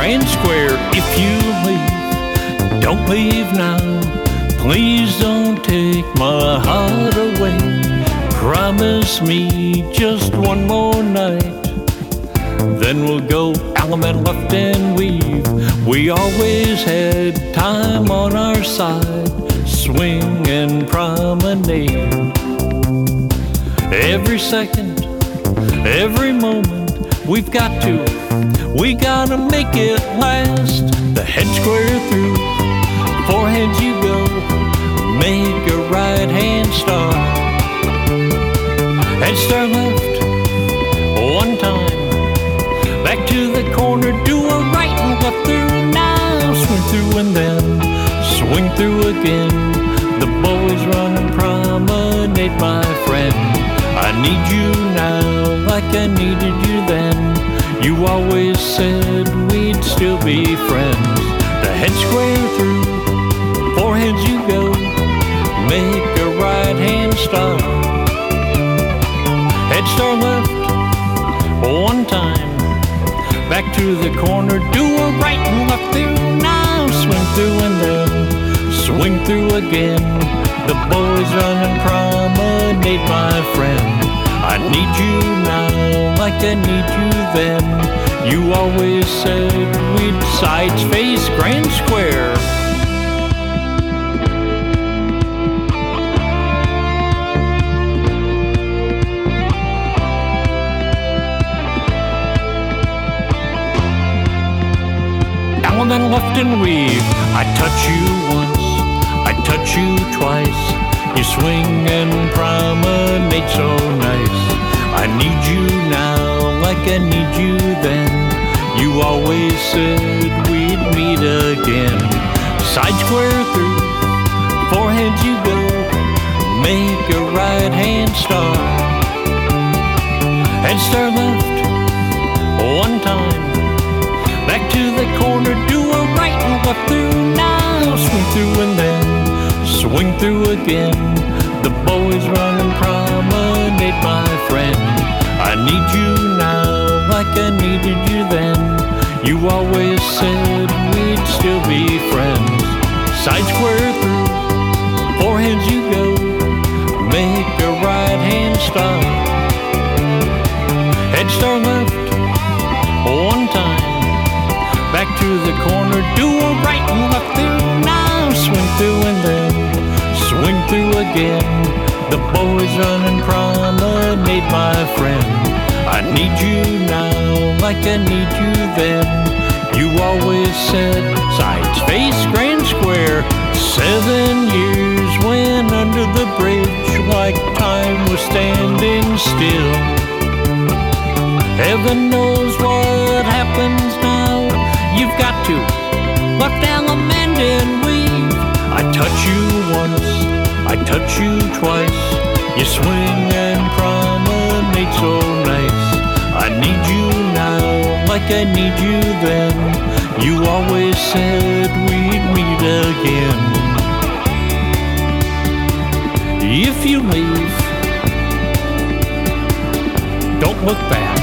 Grand Square. If you leave, don't leave now. Please don't take my heart away. Promise me just one more night, then we'll go Alameda left and weave. We always had time on our side, swing and promenade. Every second, every moment, we gotta make it last. The head square through, forehead you go, make a right hand star. Head star left, one time, back to the corner, do a right and left through now. Swing through and then swing through again. The boys run and promenade, my friend. I need you now like I needed you then. You always said we'd still be friends. The head square through, foreheads you go, make a right hand star. Head star left, one time, back to the corner, do a right and left through now. Swing through and then swing through again. The boys run and promenade, my friend. I need you now like I need you then. You always said we'd sides face Grand Square. Alameda left and weave. I touch you once, I touch you twice. You swing and promenade so nice. I need you now like I need you then. You always said we'd meet again. Side square through, foreheads you go, make a right hand star. Head star left, one time, back to the corner, do a right and left through now. Swing through and then swing through again. The boys run and promenade, my friend. I need you now like I needed you then. You always said we'd still be friends. Side square through, foreheads you go, make a right hand star. Head star left, one time, back to the corner, do a right and left through now. Swing through and then swing through again. The boys run and promenade, my friend. I need you now like I need you then. You always said sides face Grand Square. 7 years went under the bridge like time was standing still. Heaven knows what happens now. You've got to left Alameda and weave. I touch you once, I touch you twice. You swing and promenade so nice. I need you now like I need you then. You always said we'd meet again. If you leave, don't look back.